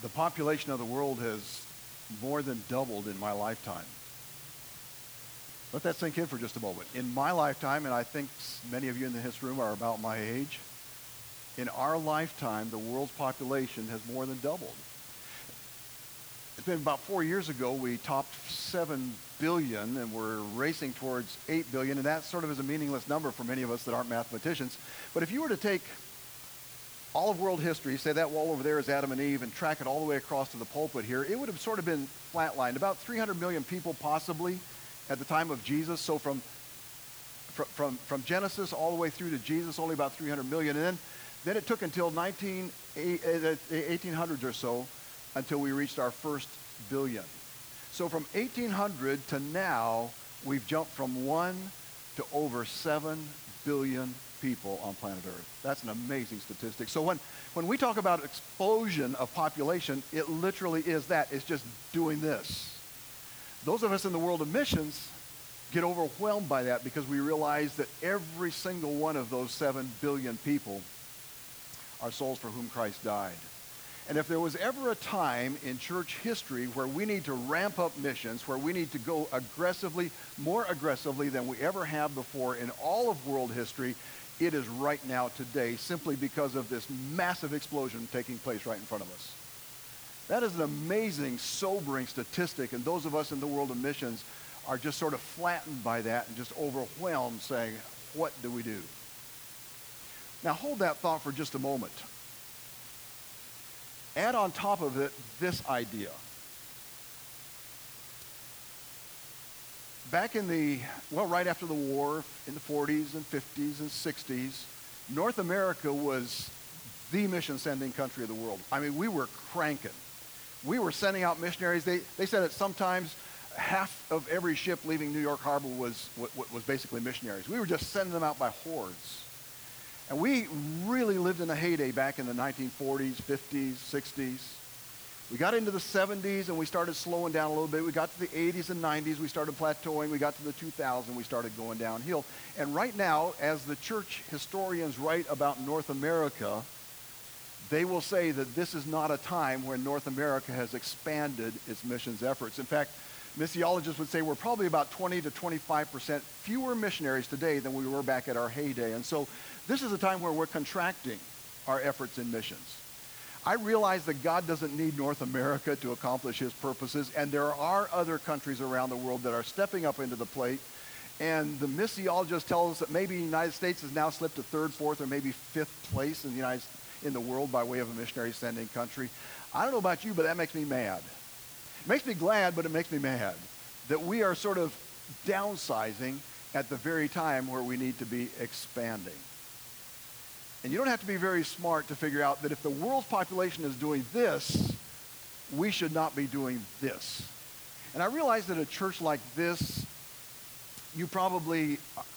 The population of the world has more than doubled in my lifetime. Let that sink in for just a moment. In my lifetime, and I think many of you in this room are about my age, in our lifetime, the world's population has more than doubled. It's been about 4 years ago, we topped 7 billion, and we're racing towards 8 billion, and that sort of is a meaningless number for many of us that aren't mathematicians. But if you were to take all of world history, say that wall over there is Adam and Eve, and track it all the way across to the pulpit here, it would have sort of been flatlined. About 300 million people possibly at the time of Jesus. So from Genesis all the way through to Jesus, only about 300 million. And then it took until 1800s or so until we reached our first billion. So from 1800 to now, we've jumped from 1 to over 7 billion people on planet Earth. That's an amazing statistic. So when we talk about explosion of population, it literally is that. It's just doing this. Those of us in the world of missions get overwhelmed by that because we realize that every single one of those 7 billion people are souls for whom Christ died. And if there was ever a time in church history where we need to ramp up missions, where we need to go aggressively, more aggressively than we ever have before in all of world history, it is right now today, simply because of this massive explosion taking place right in front of us. That is an amazing, sobering statistic, and those of us in the world of missions are just sort of flattened by that and just overwhelmed, saying, what do we do? Now hold that thought for just a moment. Add on top of it this idea. Back right after the war, in the 40s and 50s and 60s, North America was the mission-sending country of the world. I mean, we were cranking. We were sending out missionaries. They said that sometimes half of every ship leaving New York Harbor was basically missionaries. We were just sending them out by hordes. And we really lived in a heyday back in the 1940s, 50s, 60s. We got into the 70s and we started slowing down a little bit. We got to the 80s and 90s, we started plateauing. We got to the 2000s, we started going downhill. And right now, as the church historians write about North America, they will say that this is not a time when North America has expanded its missions efforts. In fact, missiologists would say we're probably about 20 to 25% fewer missionaries today than we were back at our heyday. And so this is a time where we're contracting our efforts in missions. I realize that God doesn't need North America to accomplish his purposes, and there are other countries around the world that are stepping up into the plate. And the missiologists tell us that maybe the United States has now slipped to third, fourth, or maybe fifth place in the world by way of a missionary sending country. I don't know about you, but that makes me mad. It makes me glad, but it makes me mad that we are sort of downsizing at the very time where we need to be expanding. And you don't have to be very smart to figure out that if the world's population is doing this, we should not be doing this. And I realize that a church like this, you probably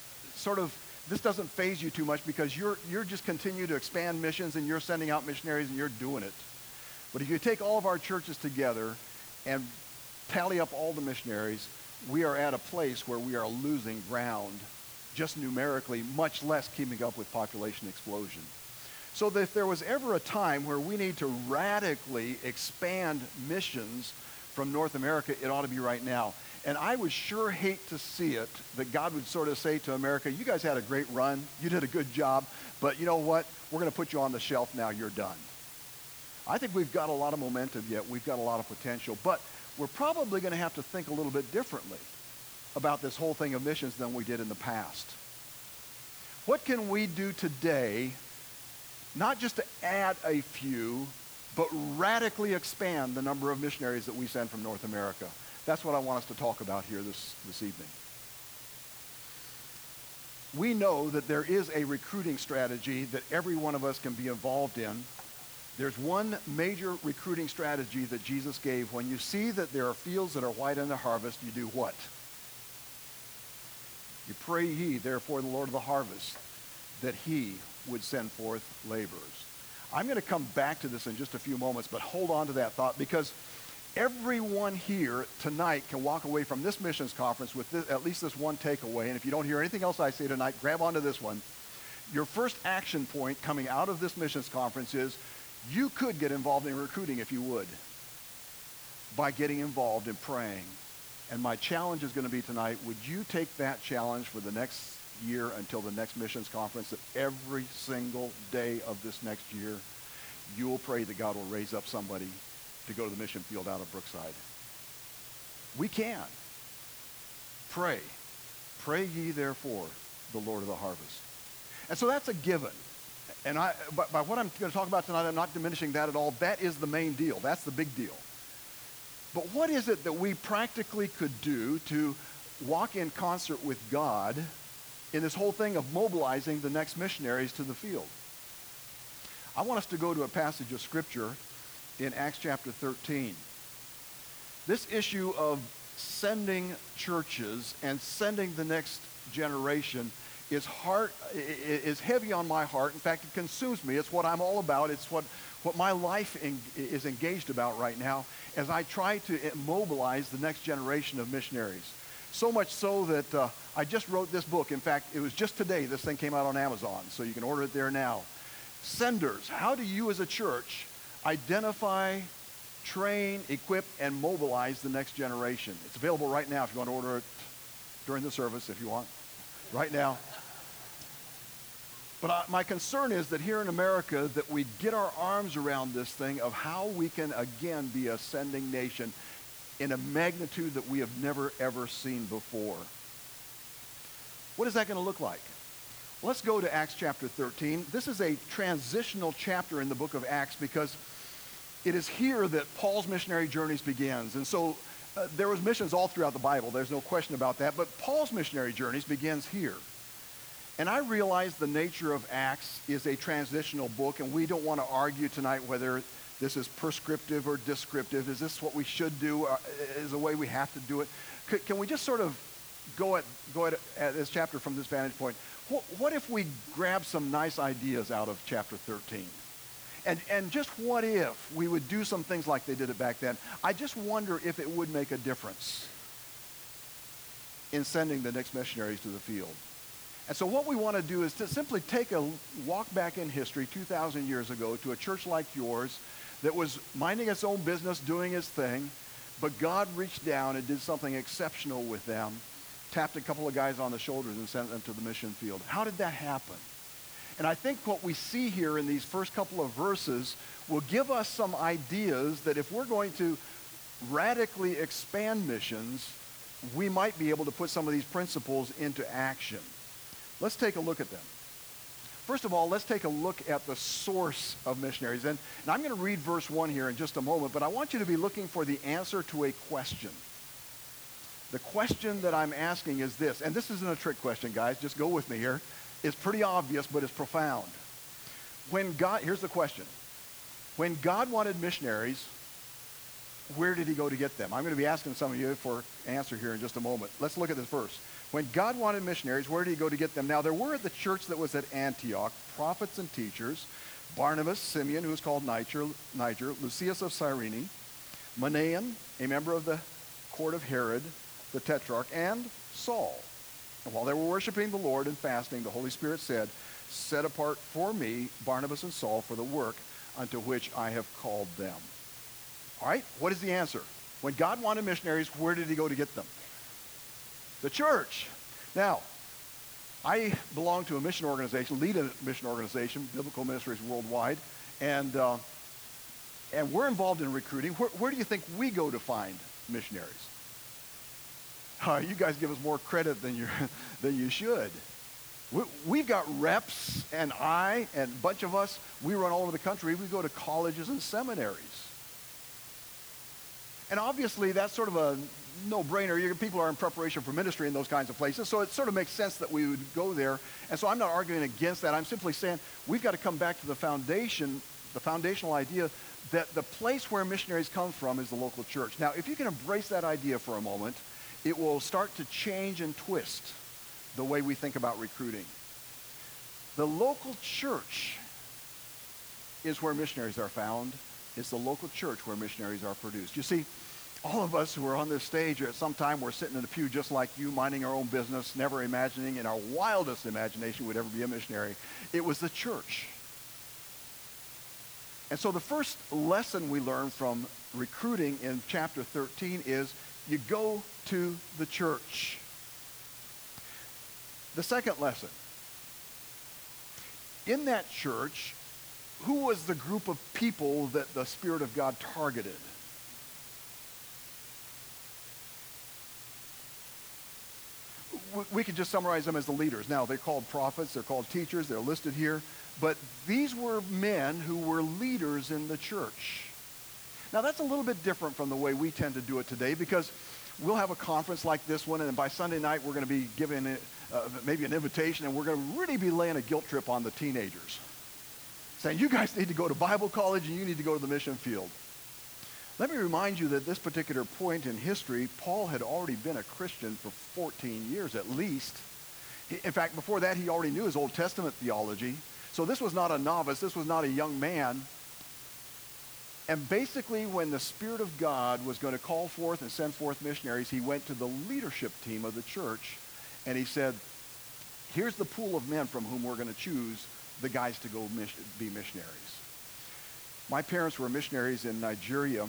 this doesn't faze you too much because you're just continue to expand missions and you're sending out missionaries and you're doing it. But if you take all of our churches together and tally up all the missionaries, we are at a place where we are losing ground just numerically, much less keeping up with population explosion. So that if there was ever a time where we need to radically expand missions from North America, it ought to be right now. And I would sure hate to see it that God would sort of say to America, you guys had a great run, you did a good job, but you know what? We're going to put you on the shelf now, you're done. I think we've got a lot of momentum yet, we've got a lot of potential, but we're probably going to have to think a little bit differently about this whole thing of missions than we did in the past. What can we do today, not just to add a few, but radically expand the number of missionaries that we send from North America? That's what I want us to talk about here this evening. We know that there is a recruiting strategy that every one of us can be involved in. There's one major recruiting strategy that Jesus gave. When you see that there are fields that are white in the harvest, you do what? You pray ye, therefore, the Lord of the harvest, that he would send forth laborers. I'm going to come back to this in just a few moments, but hold on to that thought, because everyone here tonight can walk away from this missions conference with at least this one takeaway. And if you don't hear anything else I say tonight, grab onto this one. Your first action point coming out of this missions conference is You could get involved in recruiting if you would, by getting involved in praying. And my challenge is going to be tonight, would you take that challenge for the next year until the next missions conference, that every single day of this next year, you will pray that God will raise up somebody to go to the mission field out of Brookside. We can. Pray. Pray ye therefore the Lord of the harvest. And so that's a given. And by what I'm going to talk about tonight, I'm not diminishing that at all. That is the main deal. That's the big deal. But what is it that we practically could do to walk in concert with God in this whole thing of mobilizing the next missionaries to the field? I want us to go to a passage of Scripture in Acts chapter 13. This issue of sending churches and sending the next generation is heavy on my heart. In fact, it consumes me. It's what I'm all about. It's what my life is engaged about right now as I try to mobilize the next generation of missionaries. So much so that I just wrote this book. In fact, it was just today this thing came out on Amazon, so you can order it there now. Senders. How do you as a church identify, train, equip, and mobilize the next generation? It's available right now if you want to order it during the service, if you want, right now. But my concern is that here in America that we get our arms around this thing of how we can again be a sending nation in a magnitude that we have never ever seen before. What is that going to look like? Let's go to Acts chapter 13. This is a transitional chapter in the book of Acts because it is here that Paul's missionary journeys begins. And so there was missions all throughout the Bible. There's no question about that. But Paul's missionary journeys begins here. And I realize the nature of Acts is a transitional book, and we don't want to argue tonight whether this is prescriptive or descriptive. Is this what we should do? Is the way we have to do it? Can we just sort of go at this chapter from this vantage point? What if we grab some nice ideas out of chapter 13? And just what if we would do some things like they did it back then? I just wonder if it would make a difference in sending the next missionaries to the field. And so what we want to do is to simply take a walk back in history 2,000 years ago to a church like yours that was minding its own business, doing its thing, but God reached down and did something exceptional with them, tapped a couple of guys on the shoulders and sent them to the mission field. How did that happen? And I think what we see here in these first couple of verses will give us some ideas that if we're going to radically expand missions, we might be able to put some of these principles into action. Let's take a look at them. First of all, let's take a look at the source of missionaries. And I'm going to read verse 1 here in just a moment, but I want you to be looking for the answer to a question. The question that I'm asking is this, and this isn't a trick question, guys. Just go with me here. It's pretty obvious, but it's profound. Here's the question. When God wanted missionaries, where did he go to get them? I'm going to be asking some of you for an answer here in just a moment. Let's look at this verse. When God wanted missionaries, where did he go to get them? Now, there were at the church that was at Antioch prophets and teachers, Barnabas, Simeon, who was called Niger, Lucius of Cyrene, Manaen, a member of the court of Herod, the Tetrarch, and Saul. And while they were worshiping the Lord and fasting, the Holy Spirit said, "Set apart for me Barnabas and Saul for the work unto which I have called them." All right, what is the answer? When God wanted missionaries, where did he go to get them? The church. Now, I belong to a mission organization, lead a mission organization, Biblical Ministries Worldwide, and we're involved in recruiting. Where do you think we go to find missionaries? You guys give us more credit than you should. We've got reps, and a bunch of us, we run all over the country. We go to colleges and seminaries. And obviously, that's sort of a no-brainer. People are in preparation for ministry in those kinds of places, so it sort of makes sense that we would go there. And so I'm not arguing against that. I'm simply saying we've got to come back to the foundation, the foundational idea that the place where missionaries come from is the local church. Now, if you can embrace that idea for a moment, it will start to change and twist the way we think about recruiting. The local church is where missionaries are found. It's the local church where missionaries are produced. You see, all of us who are on this stage at some time we're sitting in a pew just like you, minding our own business, never imagining in our wildest imagination we'd ever be a missionary. It was the church. And so the first lesson we learn from recruiting in chapter 13 is you go to the church. The second lesson, in that church, who was the group of people that the Spirit of God targeted? We could just summarize them as the leaders. Now, they're called prophets, they're called teachers, they're listed here. But these were men who were leaders in the church. Now, that's a little bit different from the way we tend to do it today, because we'll have a conference like this one, and by Sunday night, we're going to be giving maybe an invitation, and we're going to really be laying a guilt trip on the teenagers, saying, you guys need to go to Bible college, and you need to go to the mission field. Let me remind you that at this particular point in history, Paul had already been a Christian for 14 years at least. In fact, before that, he already knew his Old Testament theology. So this was not a novice. This was not a young man. And basically, when the Spirit of God was going to call forth and send forth missionaries, he went to the leadership team of the church, and he said, here's the pool of men from whom we're going to choose the guys to go be missionaries. My parents were missionaries in Nigeria,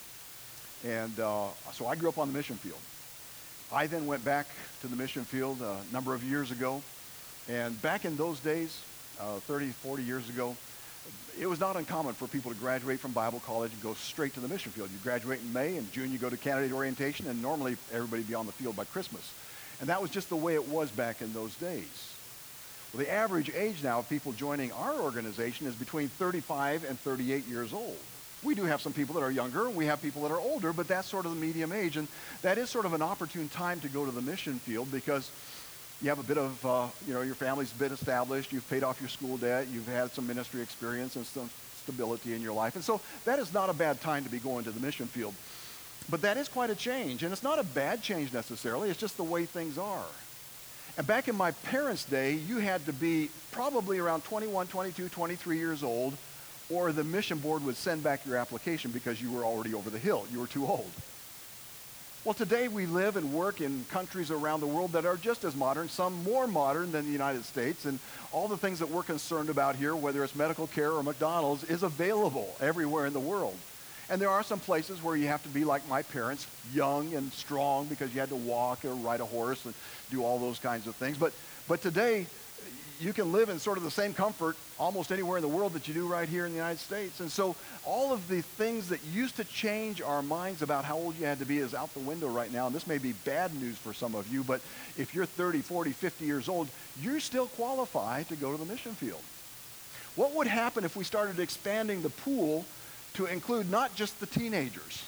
and so I grew up on the mission field. I then went back to the mission field a number of years ago, and back in those days, 30, 40 years ago, it was not uncommon for people to graduate from Bible college and go straight to the mission field. You graduate in May, and June you go to candidate orientation, and normally everybody would be on the field by Christmas. And that was just the way it was back in those days. Well, the average age now of people joining our organization is between 35 and 38 years old. We do have some people that are younger, and we have people that are older, but that's sort of the medium age. And that is sort of an opportune time to go to the mission field, because you have a bit of, your family's been established, you've paid off your school debt, you've had some ministry experience and some stability in your life. And so that is not a bad time to be going to the mission field. But that is quite a change, and it's not a bad change necessarily, it's just the way things are. And back in my parents' day, you had to be probably around 21, 22, 23 years old, or the mission board would send back your application because you were already over the hill. You were too old. Well, today we live and work in countries around the world that are just as modern, some more modern than the United States, and all the things that we're concerned about here, whether it's medical care or McDonald's, is available everywhere in the world. And there are some places where you have to be like my parents, young and strong, because you had to walk or ride a horse and do all those kinds of things. But today, you can live in sort of the same comfort almost anywhere in the world that you do right here in the United States. And so all of the things that used to change our minds about how old you had to be is out the window right now. And this may be bad news for some of you, but if you're 30, 40, 50 years old, you still qualify to go to the mission field. What would happen if we started expanding the pool to include not just the teenagers,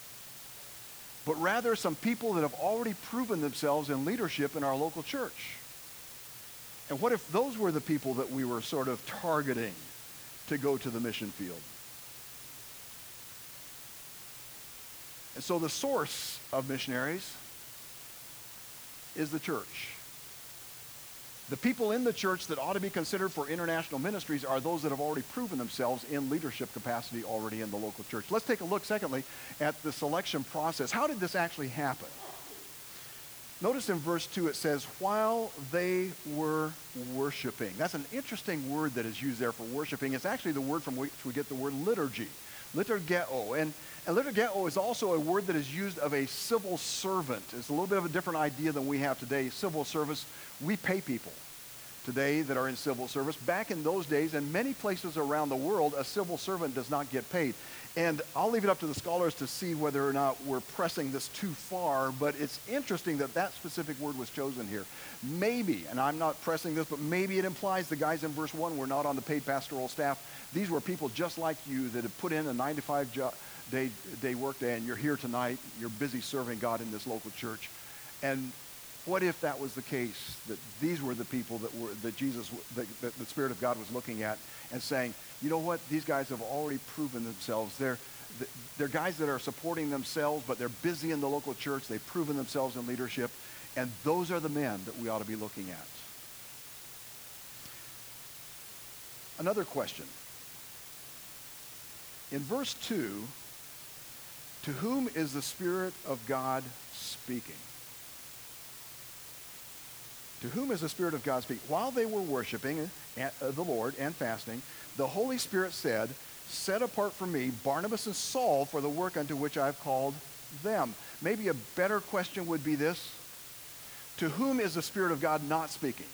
but rather some people that have already proven themselves in leadership in our local church? And what if those were the people that we were sort of targeting to go to the mission field? And so the source of missionaries is the church. The people in the church that ought to be considered for international ministries are those that have already proven themselves in leadership capacity already in the local church. Let's take a look, secondly, at the selection process. How did this actually happen? Notice in verse 2 it says, while they were worshiping. That's an interesting word that is used there for worshiping. It's actually the word from which we get the word liturgy, liturgeo. And liturgeo is also a word that is used of a civil servant. It's a little bit of a different idea than we have today. Civil service, we pay people today that are in civil service. Back in those days, in many places around the world, a civil servant does not get paid. And I'll leave it up to the scholars to see whether or not we're pressing this too far, but it's interesting that that specific word was chosen here. Maybe, and I'm not pressing this, but maybe it implies the guys in verse 1 were not on the paid pastoral staff. These were people just like you that had put in a 9 to 5 day workday, and you're here tonight, you're busy serving God in this local church. And what if that was the case, that these were the people that the Spirit of God was looking at and saying, you know what, these guys have already proven themselves. They're guys that are supporting themselves, but they're busy in the local church. They've proven themselves in leadership, and those are the men that we ought to be looking at. Another question. In verse 2, to whom is the Spirit of God speaking? To whom is the Spirit of God speaking? While they were worshiping the Lord and fasting, the Holy Spirit said, set apart for me Barnabas and Saul for the work unto which I've called them. Maybe a better question would be this: to whom is the Spirit of God not speaking?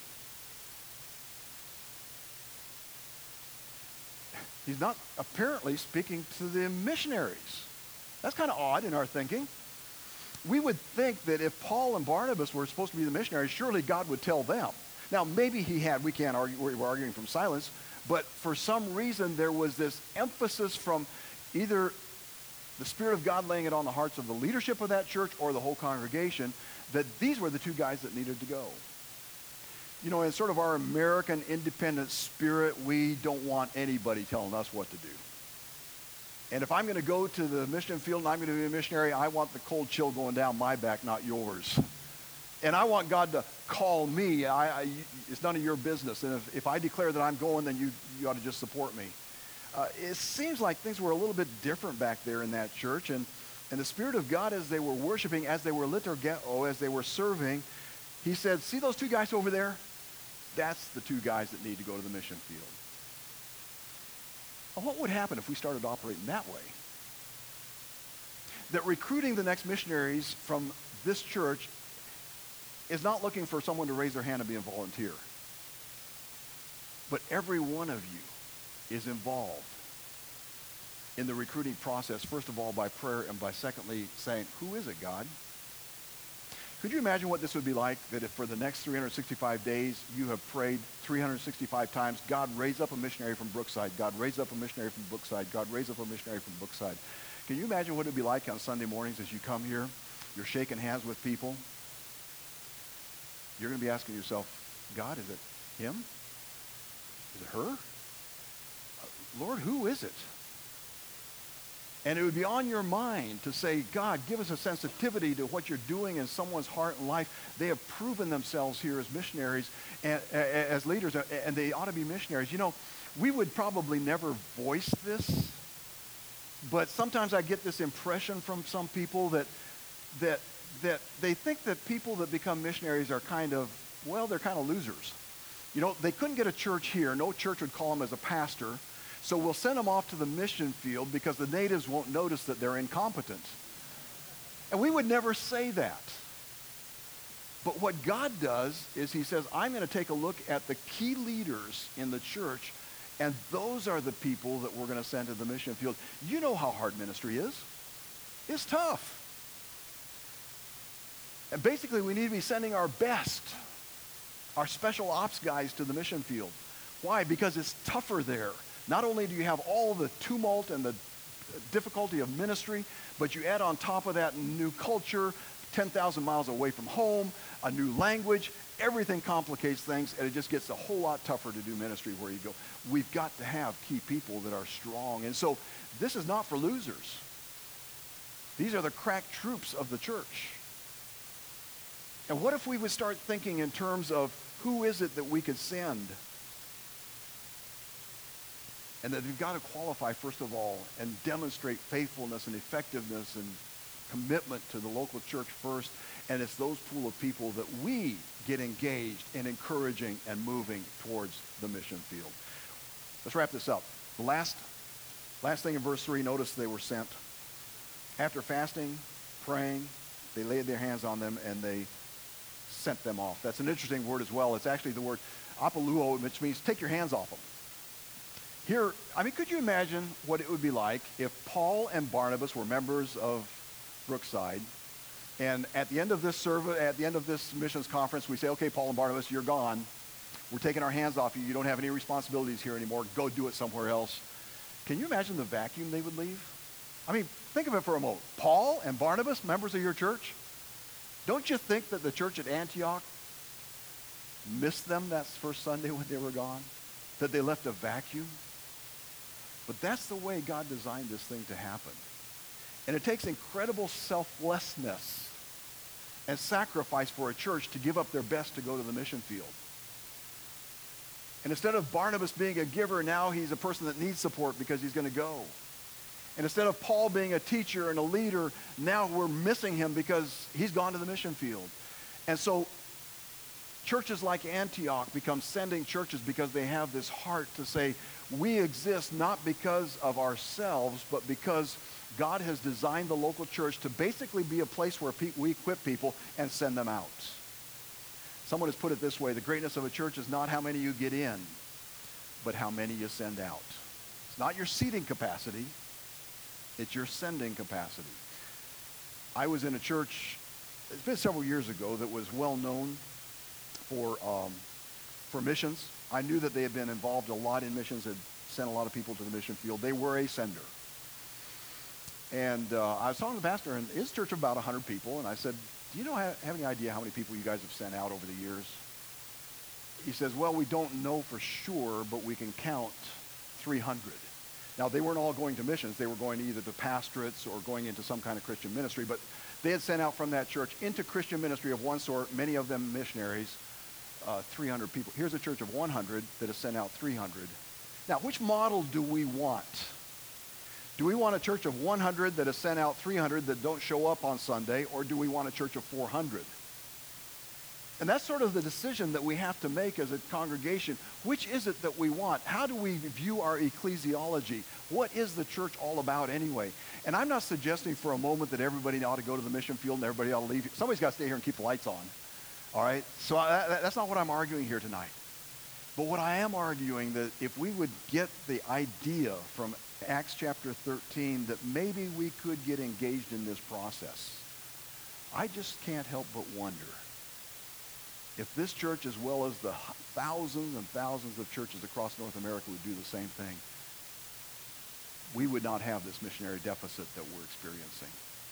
He's not apparently speaking to the missionaries. That's kind of odd in our thinking. We would think that if Paul and Barnabas were supposed to be the missionaries, surely God would tell them. Now, maybe he had. We can't argue. We're arguing from silence. But for some reason, there was this emphasis from either the Spirit of God laying it on the hearts of the leadership of that church or the whole congregation that these were the two guys that needed to go. You know, in sort of our American independent spirit, we don't want anybody telling us what to do. And if I'm going to go to the mission field and I'm going to be a missionary, I want the cold chill going down my back, not yours. And I want God to call me. It's none of your business. And if I declare that I'm going, then you ought to just support me. It seems like things were a little bit different back there in that church. And the Spirit of God, as they were worshiping, as they were liturgeo, as they were serving, he said, see those two guys over there? That's the two guys that need to go to the mission field. Well, what would happen if we started operating that way? That recruiting the next missionaries from this church is not looking for someone to raise their hand and be a volunteer. But every one of you is involved in the recruiting process, first of all by prayer, and by secondly saying, who is it, God? Could you imagine what this would be like, that if for the next 365 days you have prayed 365 times, God raise up a missionary from Brookside, God raise up a missionary from Brookside, God raise up a missionary from Brookside. Can you imagine what it would be like on Sunday mornings as you come here, you're shaking hands with people? You're going to be asking yourself, God, is it him? Is it her? Lord, who is it? And it would be on your mind to say, God, give us a sensitivity to what you're doing in someone's heart and life. They have proven themselves here as missionaries, and as leaders, and they ought to be missionaries. You know, we would probably never voice this, but sometimes I get this impression from some people that they think that people that become missionaries are kind of, well, they're kind of losers. You know, they couldn't get a church here. No church would call them as a pastor. So we'll send them off to the mission field because the natives won't notice that they're incompetent. And we would never say that. But what God does is he says, I'm going to take a look at the key leaders in the church, and those are the people that we're going to send to the mission field. You know how hard ministry is. It's tough. And basically, we need to be sending our best, our special ops guys to the mission field. Why? Because it's tougher there. Not only do you have all the tumult and the difficulty of ministry, but you add on top of that new culture, 10,000 miles away from home, a new language. Everything complicates things, and it just gets a whole lot tougher to do ministry where you go. We've got to have key people that are strong. And so this is not for losers. These are the crack troops of the church. And what if we would start thinking in terms of who is it that we could send? And that we've got to qualify, first of all, and demonstrate faithfulness and effectiveness and commitment to the local church first. And it's those pool of people that we get engaged in encouraging and moving towards the mission field. Let's wrap this up. The last thing in verse 3, notice they were sent. After fasting, praying, they laid their hands on them and they sent them off. That's an interesting word as well. It's actually the word apoluo, which means take your hands off them. Here, I mean, could you imagine what it would be like if Paul and Barnabas were members of Brookside, and at the end of this service, at the end of this missions conference, we say, okay, Paul and Barnabas, you're gone. We're taking our hands off you. You don't have any responsibilities here anymore. Go do it somewhere else. Can you imagine the vacuum they would leave? I mean, think of it for a moment. Paul and Barnabas, members of your church, don't you think that the church at Antioch missed them that first Sunday when they were gone? That they left a vacuum? But that's the way God designed this thing to happen. And it takes incredible selflessness and sacrifice for a church to give up their best to go to the mission field. And instead of Barnabas being a giver, now he's a person that needs support because he's going to go. And instead of Paul being a teacher and a leader, now we're missing him because he's gone to the mission field. And so churches like Antioch become sending churches because they have this heart to say, We exist not because of ourselves, but because God has designed the local church to basically be a place where we equip people and send them out. Someone has put it this way: the greatness of a church is not how many you get in, but how many you send out. It's not your seating capacity, it's your sending capacity. I was in a church, it's been several years ago, that was well known for missions. I knew that they had been involved a lot in missions, had sent a lot of people to the mission field. They were a sender. And I was talking to the pastor, and his church of about 100 people, and I said, do you have any idea how many people you guys have sent out over the years? He says, well, we don't know for sure, but we can count 300. Now, they weren't all going to missions. They were going either to pastorates or going into some kind of Christian ministry, but they had sent out from that church into Christian ministry of one sort, many of them missionaries, 300 people. Here's a church of 100 that has sent out 300. Now, which model do we want? Do we want a church of 100 that has sent out 300 that don't show up on Sunday, or do we want a church of 400? And that's sort of the decision that we have to make as a congregation. Which is it that we want? How do we view our ecclesiology? What is the church all about anyway? And I'm not suggesting for a moment that everybody ought to go to the mission field and everybody ought to leave. Somebody's got to stay here and keep the lights on. All right? So that's not what I'm arguing here tonight. But what I am arguing, that if we would get the idea from Acts chapter 13 that maybe we could get engaged in this process, I just can't help but wonder if this church, as well as the thousands and thousands of churches across North America, would do the same thing, we would not have this missionary deficit that we're experiencing.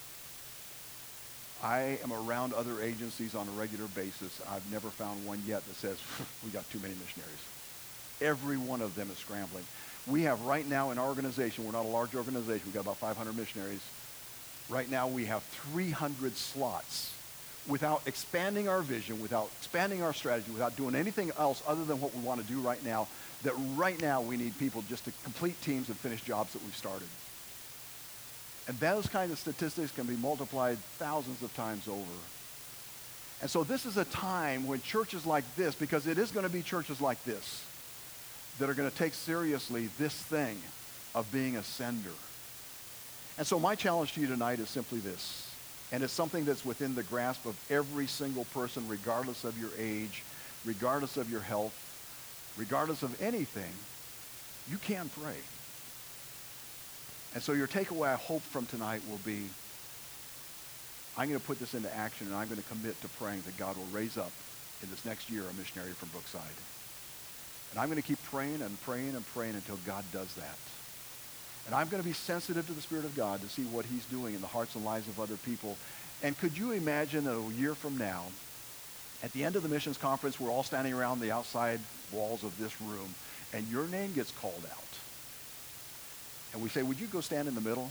I am around other agencies on a regular basis. I've never found one yet that says, we got too many missionaries. Every one of them is scrambling. We have right now in our organization, we're not a large organization, we've got about 500 missionaries. Right now we have 300 slots. Without expanding our vision, without expanding our strategy, without doing anything else other than what we want to do right now, that right now we need people just to complete teams and finish jobs that we've started. And those kinds of statistics can be multiplied thousands of times over. And so this is a time when churches like this, because it is going to be churches like this, that are going to take seriously this thing of being a sender. And so my challenge to you tonight is simply this. And it's something that's within the grasp of every single person, regardless of your age, regardless of your health, regardless of anything. You can pray. And so your takeaway, I hope, from tonight will be, I'm going to put this into action, and I'm going to commit to praying that God will raise up in this next year a missionary from Brookside. And I'm going to keep praying and praying and praying until God does that. And I'm going to be sensitive to the Spirit of God to see what he's doing in the hearts and lives of other people. And could you imagine a year from now, at the end of the missions conference, we're all standing around the outside walls of this room, and your name gets called out. And we say, would you go stand in the middle?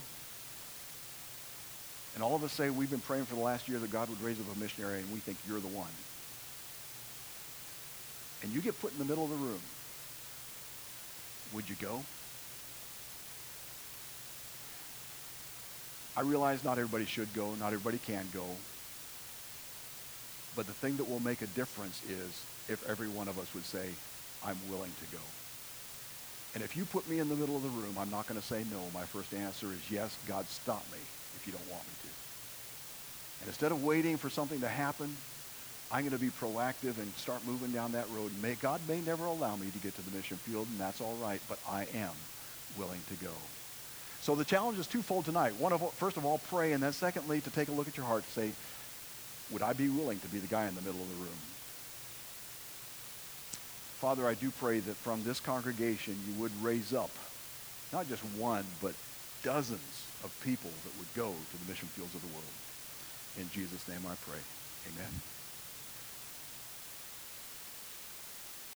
And all of us say, we've been praying for the last year that God would raise up a missionary, and we think you're the one. And you get put in the middle of the room. Would you go? I realize not everybody should go, not everybody can go. But the thing that will make a difference is if every one of us would say, I'm willing to go. And if you put me in the middle of the room, I'm not going to say no. My first answer is yes, God, stop me if you don't want me to. And instead of waiting for something to happen, I'm going to be proactive and start moving down that road. God may never allow me to get to the mission field, and that's all right, but I am willing to go. So the challenge is twofold tonight. First of all, pray, and then secondly, to take a look at your heart and say, would I be willing to be the guy in the middle of the room? Father, I do pray that from this congregation you would raise up not just one, but dozens of people that would go to the mission fields of the world. In Jesus' name I pray. Amen.